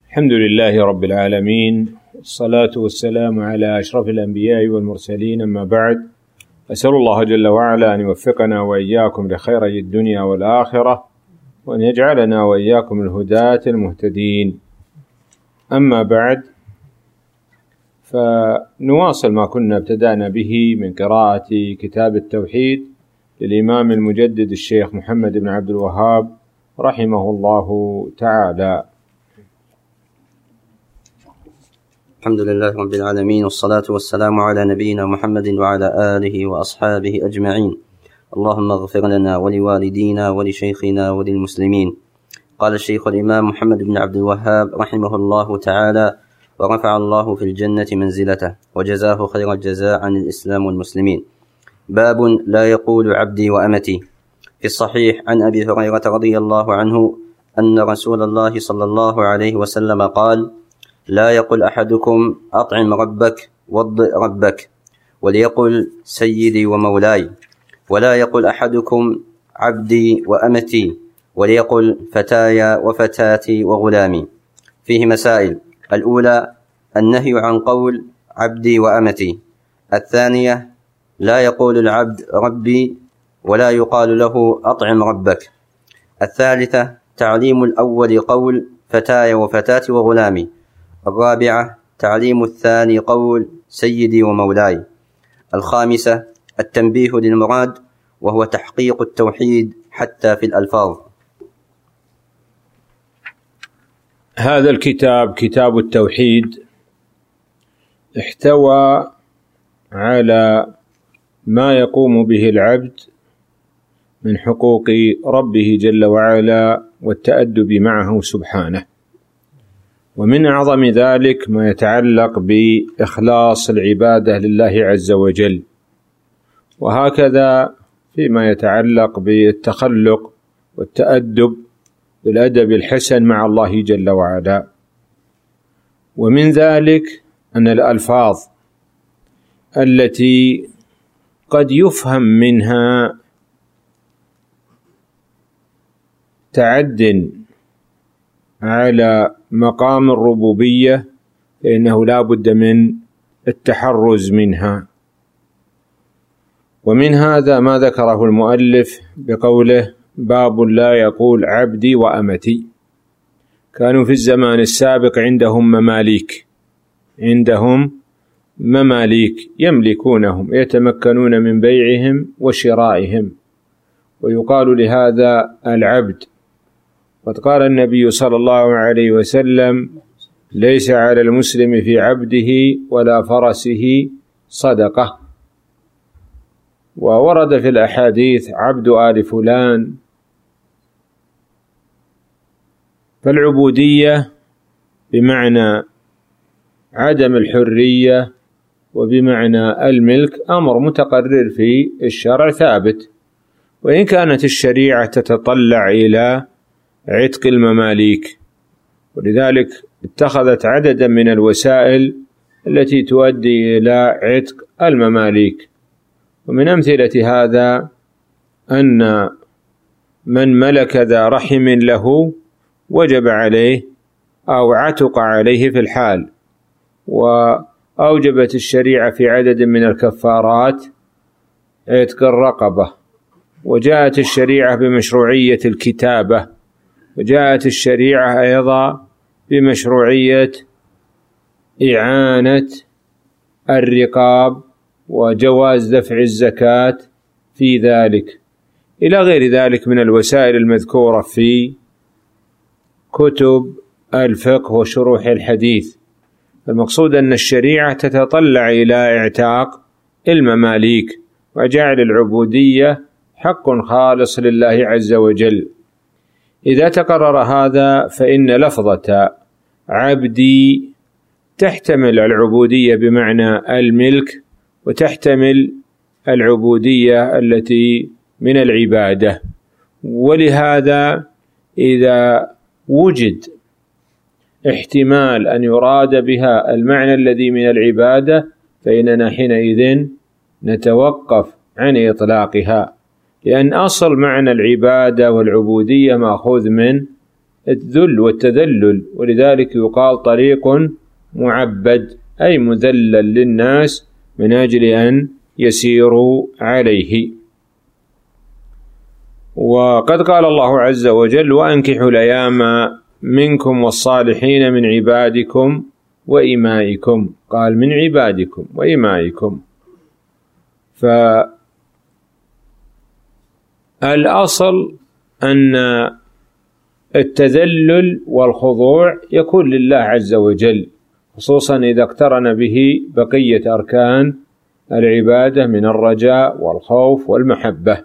الحمد لله رب العالمين، الصلاة والسلام على أشرف الأنبياء والمرسلين، أما بعد. أسأل الله جل وعلا أن يوفقنا وإياكم لخيري الدنيا والآخرة، وأن يجعلنا وإياكم الهداة المهتدين. أما بعد، فنواصل ما كنا ابتدأنا به من قراءة كتاب التوحيد للإمام المجدد الشيخ محمد بن عبد الوهاب رحمه الله تعالى. الحمد لله رب العالمين، والصلاة والسلام على نبينا محمد وعلى آله وأصحابه أجمعين. اللهم اغفر لنا ولوالدينا ولشيخنا وللمسلمين. قال الشيخ الإمام محمد بن عبد الوهاب رحمه الله تعالى: ورفع الله في الجنة منزلته وجزاه خير الجزاء عن الإسلام والمسلمين. باب لا يقول عبدي وأمتي. في الصحيح عن أبي هريرة رضي الله عنه أن رسول الله صلى الله عليه وسلم قال: لا يقل أحدكم أطعم ربك وضئ ربك، وليقل سيدي ومولاي، ولا يقل أحدكم عبدي وأمتي، وليقل فتايا وفتاتي وغلامي. فيه مسائل: الأولى النهي عن قول عبدي وأمتي. الثانية لا يقول العبد ربي ولا يقال له أطعم ربك. الثالثة تعليم الأول قول فتايا وفتاتي وغلامي. الرابعة تعليم الثاني قول سيدي ومولاي. الخامسة التنبيه للمراد، وهو تحقيق التوحيد حتى في الألفاظ. هذا الكتاب كتاب التوحيد احتوى على ما يقوم به العبد من حقوق ربه جل وعلا والتأدب معه سبحانه، ومن أعظم ذلك ما يتعلق بإخلاص العبادة لله عز وجل، وهكذا فيما يتعلق بالتخلق والتأدب بالأدب الحسن مع الله جل وعلا. ومن ذلك أن الألفاظ التي قد يفهم منها تعد على مقام الربوبية فإنه لا بد من التحرز منها. ومن هذا ما ذكره المؤلف بقوله: باب لا يقول عبدي وأمتي. كانوا في الزمان السابق عندهم مماليك يملكونهم، يتمكنون من بيعهم وشرائهم، ويقال لهذا العبد. قد قال النبي صلى الله عليه وسلم: ليس على المسلم في عبده ولا فرسه صدقة. وورد في الأحاديث عبد آل فلان. فالعبودية بمعنى عدم الحرية وبمعنى الملك أمر متقرر في الشرع ثابت، وإن كانت الشريعة تتطلع إلى عتق المماليك، ولذلك اتخذت عددا من الوسائل التي تؤدي إلى عتق المماليك. ومن أمثلة هذا أن من ملك ذا رحم له وجب عليه أو عتق عليه في الحال. وأوجبت الشريعة في عدد من الكفارات عتق الرقبة، وجاءت الشريعة بمشروعية الكتابة، وجاءت الشريعة أيضا بمشروعية إعانة الرقاب وجواز دفع الزكاة في ذلك، إلى غير ذلك من الوسائل المذكورة في كتب الفقه وشروح الحديث. المقصود أن الشريعة تتطلع إلى اعتاق المماليك وجعل العبودية حق خالص لله عز وجل. إذا تقرر هذا فإن لفظة عبدي تحتمل العبودية بمعنى الملك، وتحتمل العبودية التي من العبادة. ولهذا إذا وجد احتمال أن يراد بها المعنى الذي من العبادة فإننا حينئذ نتوقف عن إطلاقها، لأن أصل معنى العبادة والعبودية مأخوذ من الذل والتذلل، ولذلك يقال طريق معبد، أي مذلل للناس من أجل أن يسيروا عليه. وقد قال الله عز وجل: وأنكحوا الأيام منكم والصالحين من عبادكم وإمائكم. قال من عبادكم وإمائكم. فالأصل أن التذلل والخضوع يكون لله عز وجل، خصوصا إذا اقترن به بقية أركان العبادة من الرجاء والخوف والمحبة.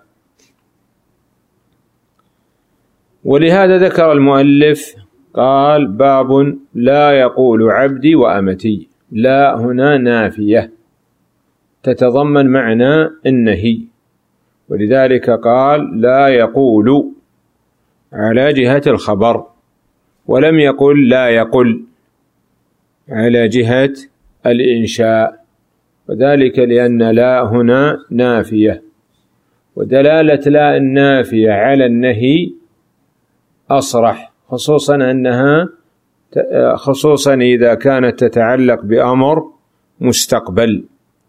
ولهذا ذكر المؤلف قال: باب لا يقول عبدي وأمتي. لا هنا نافية تتضمن معنى النهي، ولذلك قال لا يقول على جهة الخبر، ولم يقل لا يقل على جهة الإنشاء، وذلك لأن لا هنا نافية، ودلالة لا النافية على النهي أصرح، خصوصا إذا كانت تتعلق بأمر مستقبل.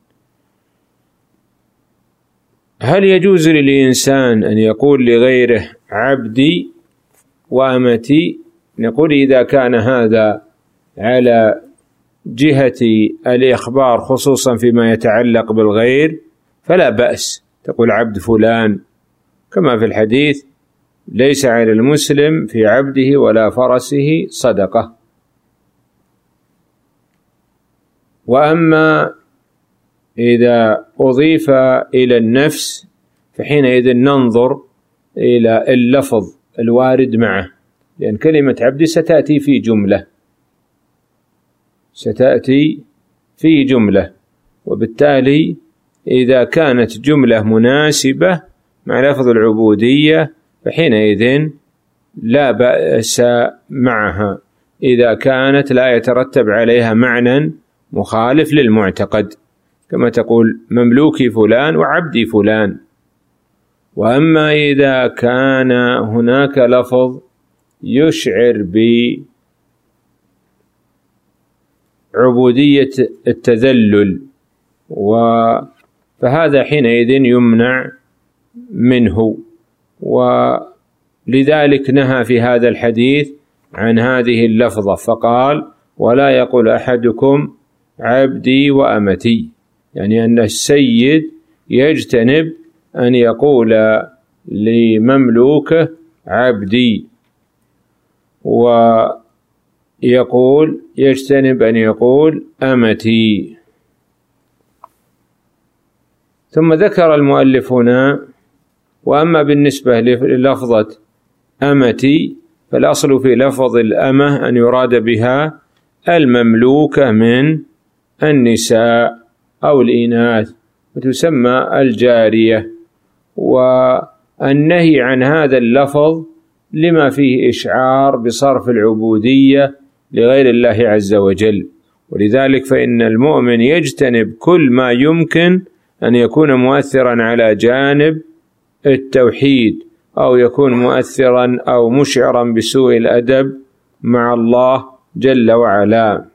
هل يجوز للإنسان أن يقول لغيره عبدي وأمتي؟ نقول إذا كان هذا على جهة الإخبار خصوصا فيما يتعلق بالغير فلا بأس، تقول عبد فلان، كما في الحديث: ليس على المسلم في عبده ولا فرسه صدقة. وأما إذا أضيف إلى النفس فحينئذ ننظر إلى اللفظ الوارد معه، لأن كلمة عبد ستأتي في جملة، وبالتالي إذا كانت جملة مناسبة مع لفظ العبودية فحينئذ لا بأس معها، إذا كانت لا يترتب عليها معنى مخالف للمعتقد، كما تقول مملوكي فلان وعبدي فلان. وأما إذا كان هناك لفظ يشعر بعبودية التذلل فهذا حينئذ يمنع منه، ولذلك نهى في هذا الحديث عن هذه اللفظة، فقال: ولا يقول أحدكم عبدي وأمتي، يعني أن السيد يجتنب أن يقول لمملوكه عبدي، يجتنب أن يقول أمتي. ثم ذكر المؤلف هنا: وأما بالنسبة للفظة أمتي فالأصل في لفظ الأمة أن يراد بها المملوكة من النساء أو الإناث، وتسمى الجارية. والنهي عن هذا اللفظ لما فيه إشعار بصرف العبودية لغير الله عز وجل، ولذلك فإن المؤمن يجتنب كل ما يمكن أن يكون مؤثرا على جانب التوحيد، أو يكون مؤثرا أو مشعرا بسوء الأدب مع الله جل وعلا.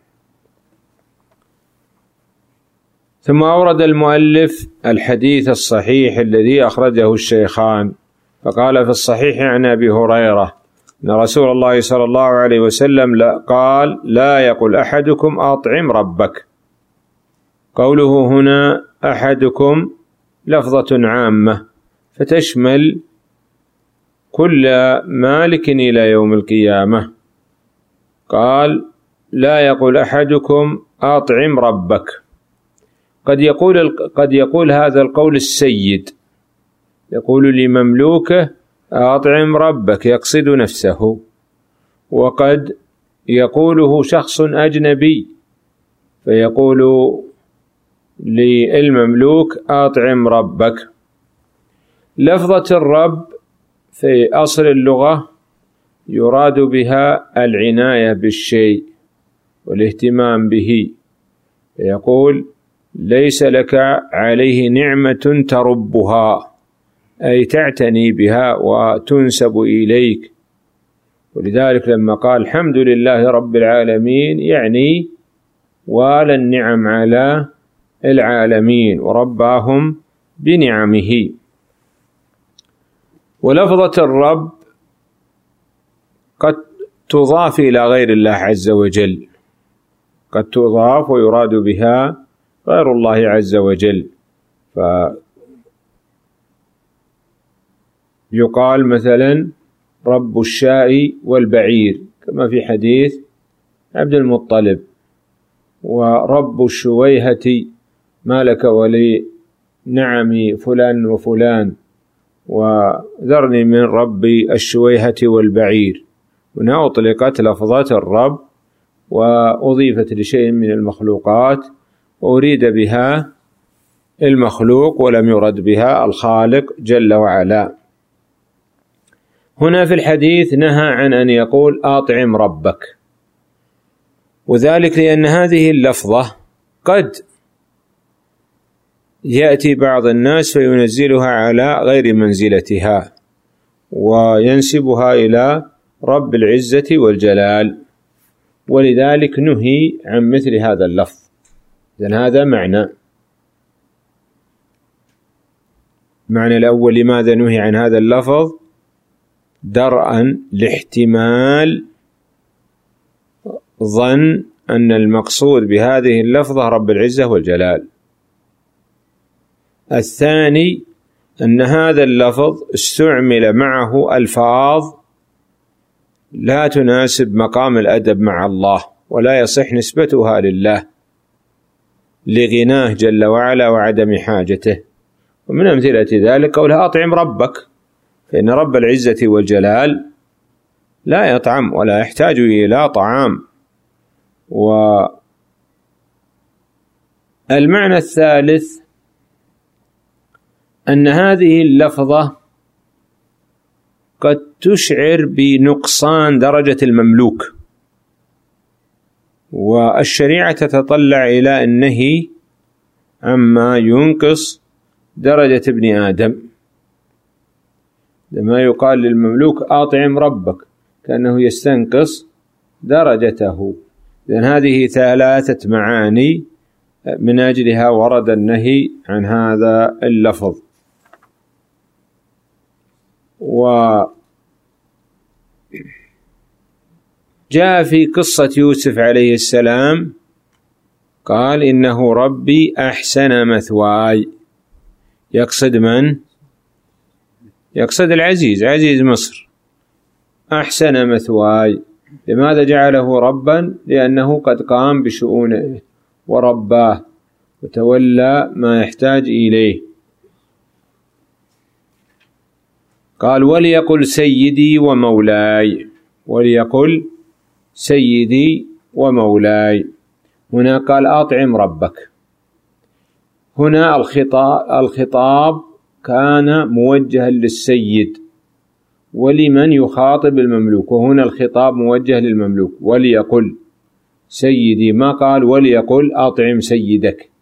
ثم أورد المؤلف الحديث الصحيح الذي أخرجه الشيخان، فقال في الصحيح عن أبي هريرة أن رسول الله صلى الله عليه وسلم قال: لا يقل أحدكم أطعم ربك. قوله هنا أحدكم لفظة عامة فتشمل كل مالك إلى يوم القيامة. قال: لا يقول أحدكم أطعم ربك. قد يقول هذا القول السيد، يقول لمملوكه أطعم ربك، يقصد نفسه، وقد يقوله شخص أجنبي فيقول للمملوك أطعم ربك. لفظة الرب في أصل اللغة يراد بها العناية بالشيء والاهتمام به، فيقول: ليس لك عليه نعمة تربها، أي تعتني بها وتنسب إليك، ولذلك لما قال الحمد لله رب العالمين يعني والى النعم على العالمين ورباهم بنعمه. ولفظة الرب قد تضاف إلى غير الله عز وجل، قد تضاف ويراد بها غير الله عز وجل، فيقال مثلا رب الشاء والبعير كما في حديث عبد المطلب، ورب الشويهة ما لك ولي نعم فلان وفلان، وذرني من ربي الشويهة والبعير. هنا أطلقت لفظة الرب وأضيفت لشيء من المخلوقات وأريد بها المخلوق ولم يرد بها الخالق جل وعلا. هنا في الحديث نهى عن أن يقول أطعم ربك، وذلك لأن هذه اللفظة قد يأتي بعض الناس فينزلها على غير منزلتها وينسبها إلى رب العزة والجلال، ولذلك نهي عن مثل هذا اللفظ. إذن هذا معنى الأول لماذا نهي عن هذا اللفظ؟ درءا لاحتمال ظن أن المقصود بهذه اللفظة رب العزة والجلال. الثاني أن هذا اللفظ استعمل معه ألفاظ لا تناسب مقام الأدب مع الله ولا يصح نسبتها لله لغناه جل وعلا وعدم حاجته. ومن أمثلة ذلك قولها أطعم ربك، فإن رب العزة والجلال لا يطعم ولا يحتاج إلى طعام. والمعنى الثالث أن هذه اللفظة قد تشعر بنقصان درجة المملوك، والشريعة تتطلع إلى النهي عما ينقص درجة ابن آدم. لما يقال للمملوك أطعم ربك كأنه يستنقص درجته. لأن هذه ثلاثة معاني من أجلها ورد النهي عن هذا اللفظ. وجاء في قصة يوسف عليه السلام قال إنه ربي أحسن مثواي، يقصد من؟ يقصد العزيز، عزيز مصر. أحسن مثواي، لماذا جعله ربا؟ لأنه قد قام بشؤونه ورباه وتولى ما يحتاج إليه. قال وليقل سيدي ومولاي، وليقل سيدي ومولاي. هنا قال أطعم ربك، هنا الخطاب كان موجها للسيد ولمن يخاطب المملوك، وهنا الخطاب موجه للمملوك. وليقل سيدي، ما قال وليقل أطعم سيدك.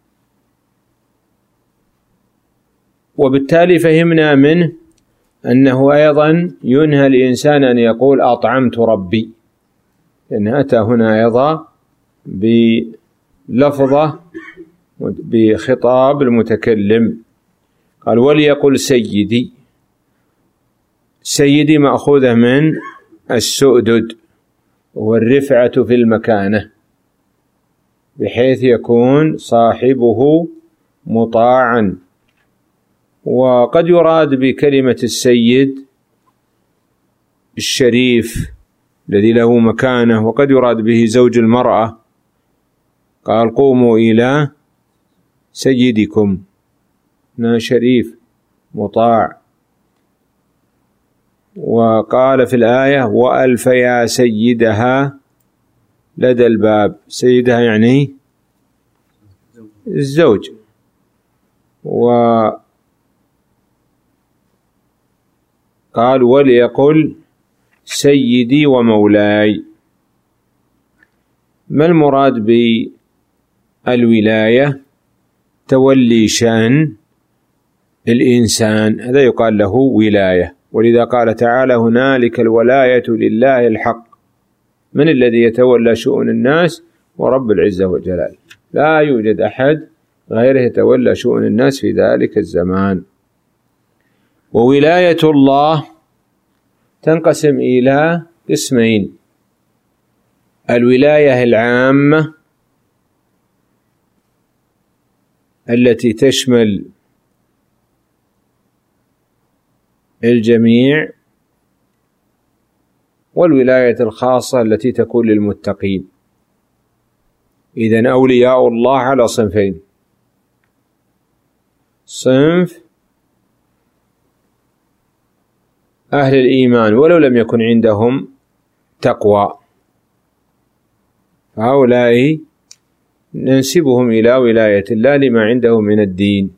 وبالتالي فهمنا منه أنه أيضا ينهى الإنسان أن يقول أطعمت ربي، لأن أتى هنا أيضا بلفظة بخطاب المتكلم. قال وليقل سيدي، سيدي مأخوذة من السؤدد والرفعة في المكانة، بحيث يكون صاحبه مطاعا. وقد يراد بكلمة السيد الشريف الذي له مكانة، وقد يراد به زوج المرأة. قال قوموا إلى سيدكم، شريف مطاع. وقال في الآية وألفيا سيدها لدى الباب، سيدها يعني الزوج. وقال وليقل سيدي ومولاي. ما المراد بالولاية؟ تولي شأن الإنسان، هذا يقال له ولاية. ولذا قال تعالى: هنالك الولاية لله الحق. من الذي يتولى شؤون الناس؟ ورب العزة والجلال، لا يوجد أحد غيره يتولى شؤون الناس في ذلك الزمان. وولاية الله تنقسم إلى قسمين: الولاية العامة التي تشمل الجميع، والولاية الخاصة التي تكون للمتقين. إذن أولياء الله على صنفين: صنف أهل الإيمان ولو لم يكن عندهم تقوى، هؤلاء ننسبهم إلى ولاية الله لما عندهم من الدين.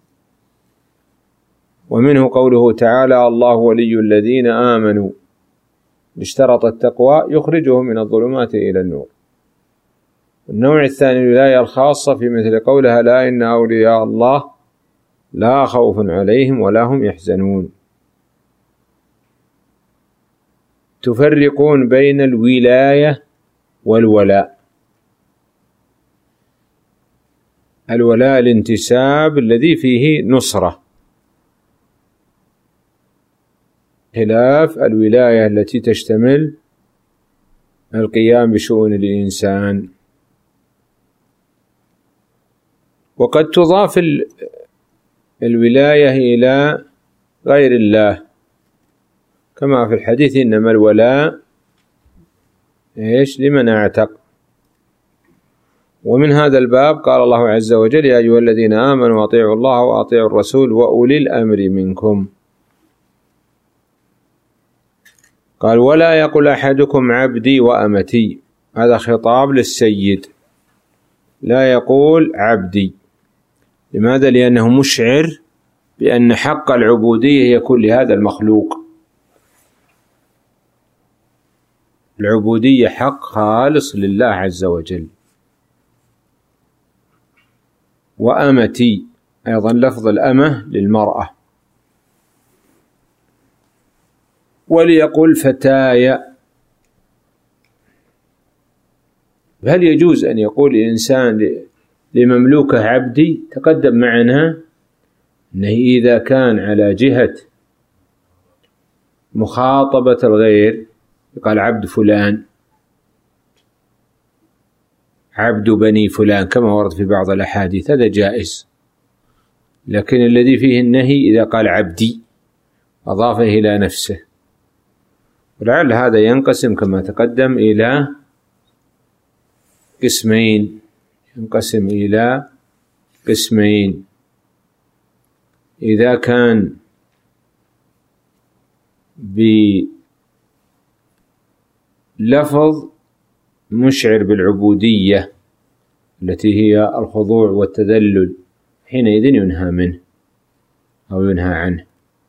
ومنه قوله تعالى: الله ولي الذين آمنوا، اشترط التقوى يخرجهم من الظلمات إلى النور. النوع الثاني الولاية الخاصة في مثل قولها: لا إن أولياء الله لا خوف عليهم ولا هم يحزنون. تفرقون بين الولاية والولاء. الولاء الانتساب الذي فيه نصرة، خلاف الولاية التي تشتمل القيام بشؤون الإنسان. وقد تضاف الولاية إلى غير الله، كما في الحديث: إنما الولاء لمن اعتق. ومن هذا الباب قال الله عز وجل: يا أيها الذين آمنوا أطيعوا الله وأطيعوا الرسول وأولي الأمر منكم. قال: ولا يقل أحدكم عبدي وأمتي، هذا خطاب للسيد، لا يقول عبدي. لماذا؟ لأنه مشعر بأن حق العبودية يكون لهذا المخلوق. العبودية حق خالص لله عز وجل. وأمتي أيضا لفظ الأمة للمرأة. وليقول فتاي. هل يجوز أن يقول الإنسان لمملوكه عبدي؟ تقدم معنا أنه إذا كان على جهة مخاطبة الغير يقال عبد فلان، عبد بني فلان، كما ورد في بعض الأحاديث، هذا جائز. لكن الذي فيه النهي إذا قال عبدي أضافه إلى نفسه. ولعل هذا ينقسم كما تقدم إلى قسمين، ينقسم إلى قسمين: إذا كان بلفظ مشعر بالعبودية التي هي الخضوع والتذلل، حينئذ ينهى منه أو ينهى عنه.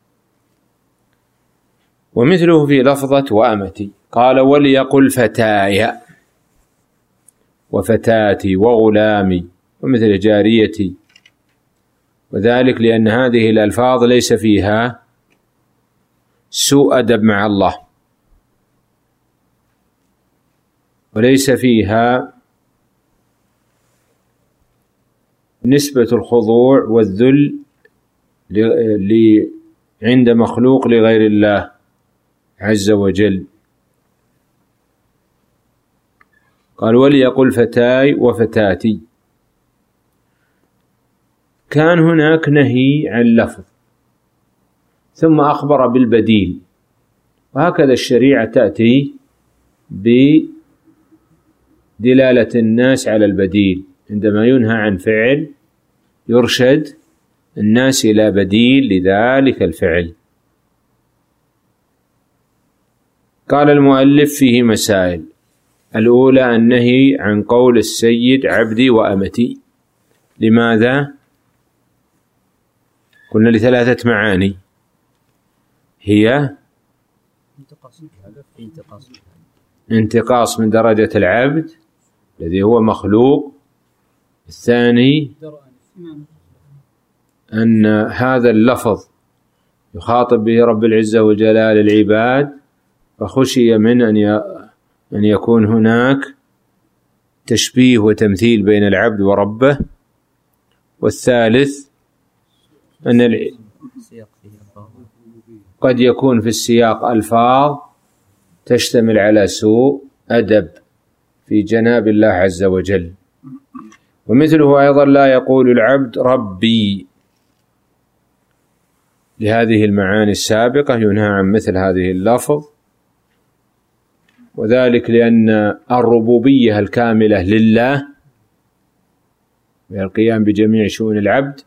ومثله في لفظة وأمتي، قال: وليقل فتاي وفتاتي وغلامي، ومثل جاريتي. وذلك لأن هذه الألفاظ ليس فيها سوء أدب مع الله، وليس فيها نسبة الخضوع والذل عند مخلوق لغير الله عز وجل. قال: وليقل فتاي وفتاتي. كان هناك نهي عن لفظ ثم أخبر بالبديل، وهكذا الشريعة تأتي بدلالة الناس على البديل. عندما ينهى عن فعل يرشد الناس إلى بديل لذلك الفعل. قال المؤلف: فيه مسائل. الأولى النهي عن قول السيد عبدي وأمتي. لماذا؟ قلنا لثلاثة معاني، هي انتقاص من درجة العبد الذي هو مخلوق. الثاني أن هذا اللفظ يخاطب به رب العزة والجلال العباد، فخشي من أن يكون هناك تشبيه وتمثيل بين العبد وربه. والثالث أن قد يكون في السياق ألفاظ تشتمل على سوء أدب في جناب الله عز وجل. ومثله أيضا لا يقول العبد ربي، لهذه المعاني السابقة ينهى عن مثل هذه اللفظ، وذلك لأن الربوبية الكاملة لله والقيام بجميع شؤون العبد،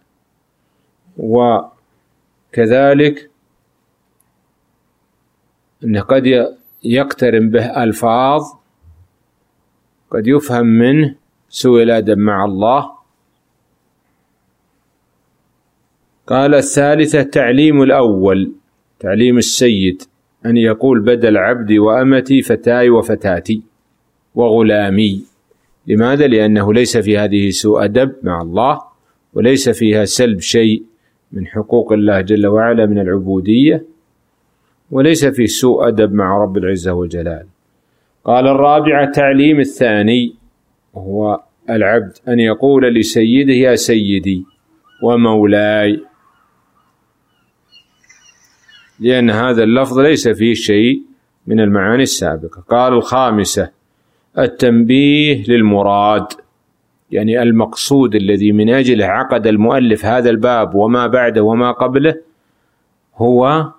وكذلك أنه قد يقترن به ألفاظ قد يفهم منه سوء الأدب مع الله. قال الثالثة تعليم الأول، تعليم السيد أن يقول بدل عبدي وأمتي فتاي وفتاتي وغلامي. لماذا؟ لأنه ليس في هذه سوء أدب مع الله، وليس فيها سلب شيء من حقوق الله جل وعلا من العبودية، وليس في سوء أدب مع رب العزة والجلال. قال الرابعة تعليم الثاني، وهو العبد أن يقول لسيده يا سيدي ومولاي، لأن هذا اللفظ ليس فيه شيء من المعاني السابقة. قال الخامسة التنبيه للمراد، يعني المقصود الذي من أجله عقد المؤلف هذا الباب وما بعده وما قبله هو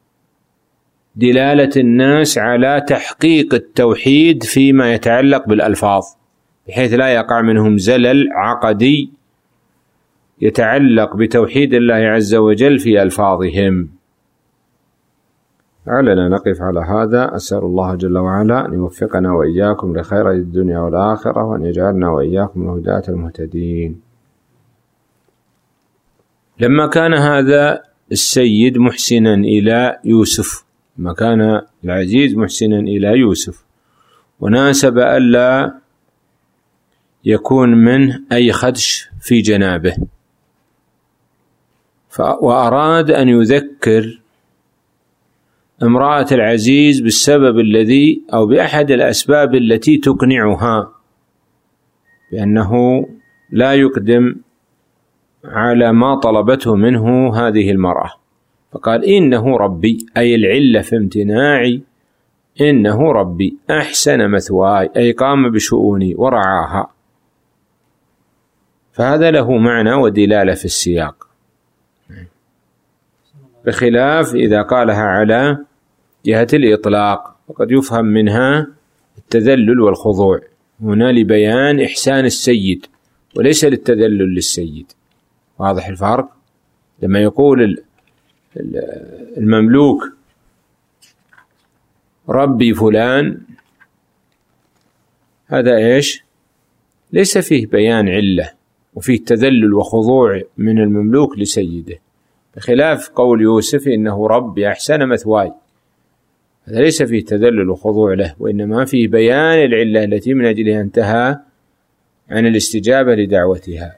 دلالة الناس على تحقيق التوحيد فيما يتعلق بالألفاظ، بحيث لا يقع منهم زلل عقدي يتعلق بتوحيد الله عز وجل في ألفاظهم. لعلنا نقف على هذا. أسأل الله جل وعلا أن يوفقنا وإياكم لخير الدنيا والآخرة، وأن يجعلنا وإياكم من الهداة المهتدين. لما كان هذا السيد محسنا إلى يوسف، لما كان العزيز محسنا إلى يوسف، وناسب ألا يكون منه أي خدش في جنابه، وأراد أن يذكر امرأة العزيز بالسبب الذي أو بأحد الأسباب التي تقنعها بأنه لا يقدم على ما طلبته منه هذه المرأة. فقال إنه ربي، أي العلة في امتناعي إنه ربي أحسن مثواي، أي قام بشؤوني ورعاها. فهذا له معنى ودلالة في السياق، بخلاف إذا قالها على جهة الإطلاق، وقد يفهم منها التذلل والخضوع. هنا لبيان إحسان السيد وليس للتذلل للسيد. واضح الفرق؟ لما يقول المملوك ربي فلان، هذا إيش؟ ليس فيه بيان علة، وفيه تذلل وخضوع من المملوك لسيده، بخلاف قول يوسف إنه ربي أحسن مثواي، هذا ليس فيه تذلل وخضوع له، وإنما فيه بيان العلة التي من أجلها انتهى عن الاستجابة لدعوتها.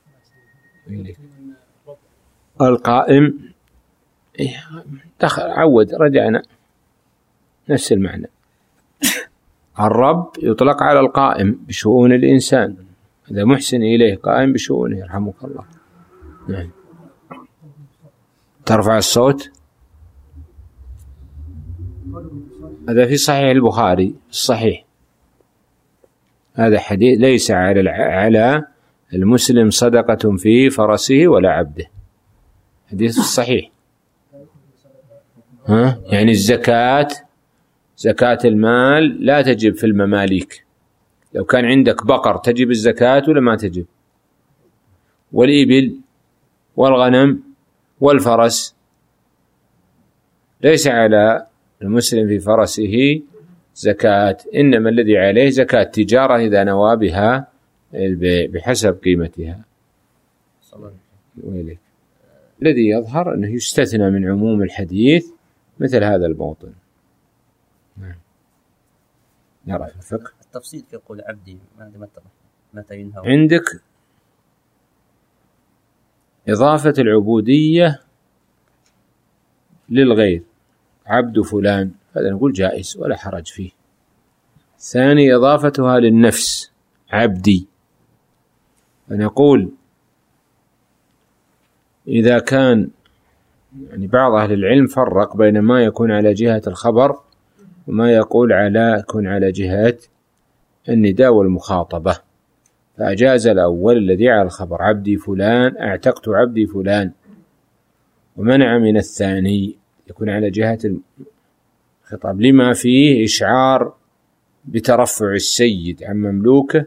القائم عود، رجعنا نفس المعنى. الرب يطلق على القائم بشؤون الإنسان، هذا محسن إليه قائم بشؤونه، يرحمك الله. نعم. ترفع الصوت. هذا في صحيح البخاري الصحيح، هذا حديث ليس على المسلم صدقة في فرسه ولا عبده، حديث الصحيح. يعني الزكاة، زكاة المال لا تجب في المماليك. لو كان عندك بقر تجب الزكاة ولا ما تجب؟ والإبل والغنم والفرس، ليس على المسلم في فرسه زكاة، إنما الذي عليه زكاة تجارة إذا نوى بها البيع بحسب قيمتها. الذي يظهر أنه يستثنى من عموم الحديث مثل هذا الموطن. نرى في الفقه التفصيل في قول عبدي متى ينهى. عندك إضافة العبودية للغير عبد فلان، هذا نقول جائز ولا حرج فيه. ثاني إضافتها للنفس عبدي، فنقول إذا كان يعني بعض أهل العلم فرق بين ما يكون على جهة الخبر وما يكون على جهة النداء والمخاطبة، فأجاز الأول الذي على الخبر عبدي فلان أعتقت عبدي فلان، ومنع من الثاني يكون على جهة الخطاب لما فيه إشعار بترفع السيد عن مملوكه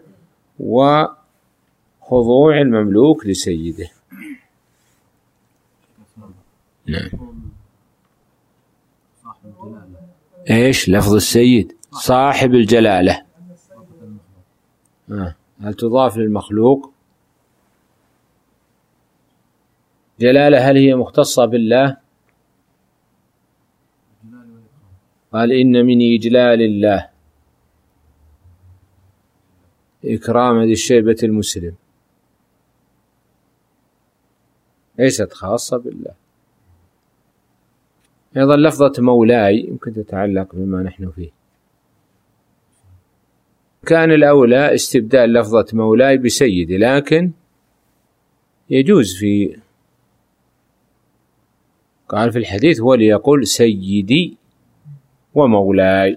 وخضوع المملوك لسيده. نعم. ايش لفظ السيد؟ صاحب الجلالة. هل تضاف للمخلوق؟ جلالة هل هي مختصة بالله؟ قال إن من إجلال الله إكرام ذي الشيبة المسلم، ليست خاصة بالله. أيضا لفظة مولاي يمكن تتعلق بما نحن فيه. كان الأولى استبدال لفظة مولاي بسيدي، لكن يجوز قال في الحديث وليقول سيدي ومولاي.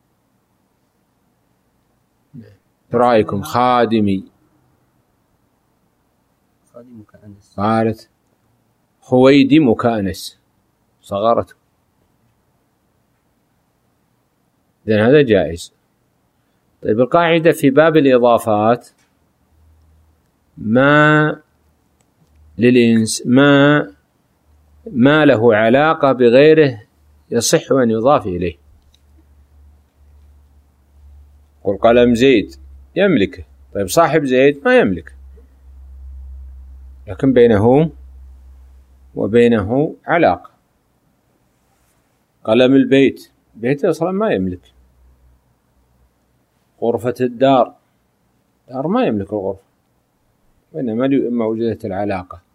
رأيكم خادمي، قالت خويدي مكانس صغرته، إذن هذا جائز. طيب القاعدة في باب الإضافات ما للإنس ما له علاقة بغيره يصح أن يضاف إليه. قل قلم زيد يملكه، طيب صاحب زيد ما يملكه، لكن بينه وبينه علاقة. قلم البيت، بيت أصلا ما يملك. غرفة الدار، دار ما يملك الغرفة، وإنما وجدت العلاقة.